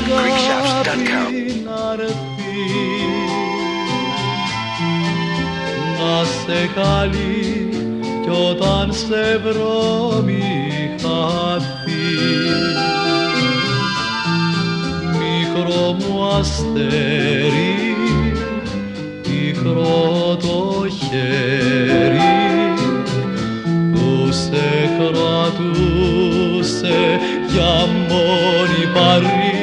αγάπη να'ρθεί, να σε καλεί κι όταν σε βρω μη χαθεί. Μικρό μου αστέρι, μικρό το χέρι που σε κρατούσε για μόνη Παρή.